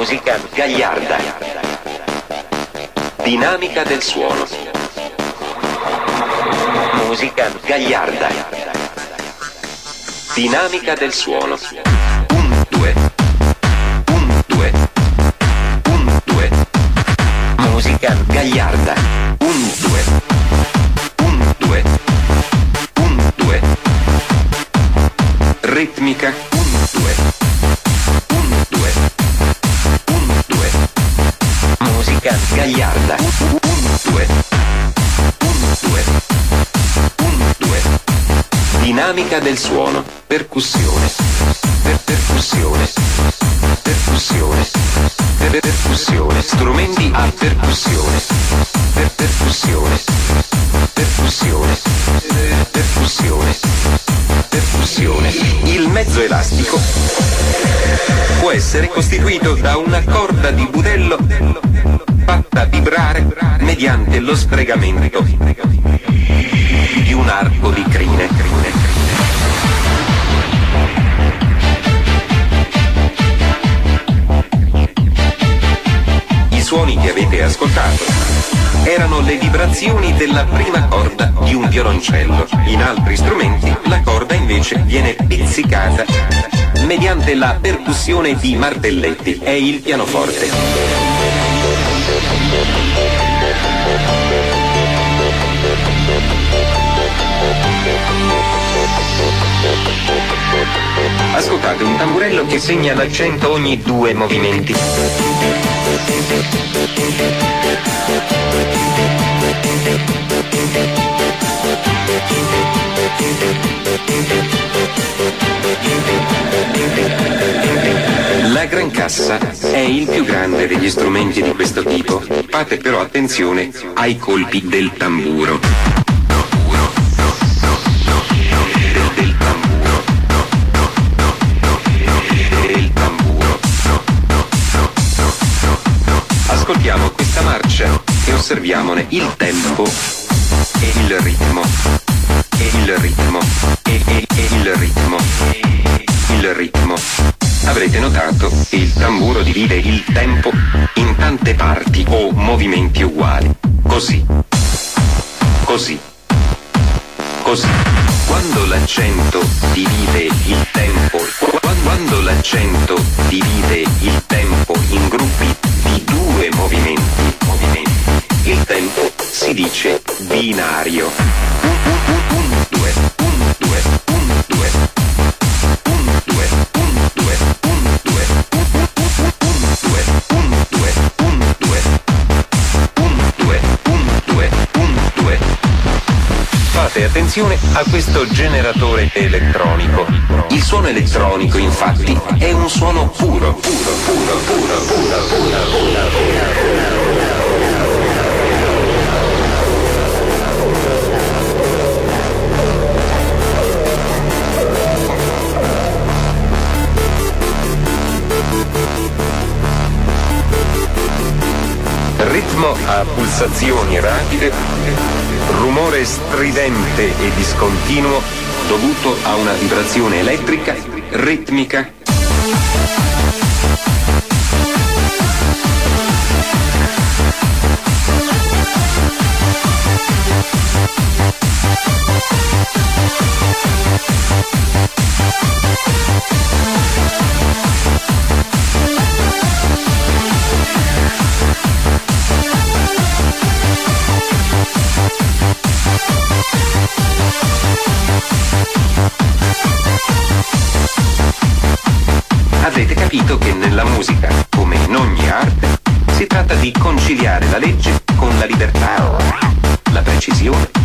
Musica gagliarda. Dinamica del suono. Musica gagliarda. Dinamica del suono. 1, 2. 1, 2. 1, 2. Musica gagliarda. 1, 2. 1, 2. 1, 2. Ritmica. 1, 2. 1, 2. 1, 2. Musica gagliarda. 1, 2. 1, 2. 1, 2. Dinamica del suono. Percussione. Percussione. Percussione. Percussione. Strumenti a percussione. Percussione. Percussione. Percussione. Percussione. Il mezzo elastico può essere costituito da una corda di budello fatta vibrare mediante lo sfregamento di un arco di crine. I suoni che avete ascoltato erano le vibrazioni della prima corda di un violoncello. In altri strumenti la corda invece viene pizzicata mediante la percussione di martelletti e il pianoforte. Ascoltate un tamburello che segna l'accento ogni 2 movimenti. La grancassa è il più grande degli strumenti di questo tipo. Fate però attenzione ai colpi del tamburo. Ascoltiamo questa marcia e osserviamone il tempo e il ritmo. E il ritmo. E il ritmo. Il ritmo. Avrete notato che il tamburo divide il tempo in tante parti o movimenti uguali. Così. Così. Così. Quando l'accento divide il tempo, quando l'accento divide il tempo in gruppi di 2 movimenti, il tempo si dice binario. 1, 2, 1, 2, 1, 2, 1, 2, 1, 2, 1, 2, 1, 2, 1, 2, 1, 2, 1, 2, 1, 2, 1, 2. Fate attenzione a questo generatore elettronico. Il suono elettronico, infatti, è un suono puro. Ritmo a pulsazioni rapide, rumore stridente e discontinuo dovuto a una vibrazione elettrica, ritmica. Avete capito che nella musica, come in ogni arte, si tratta di conciliare la legge con la libertà, la precisione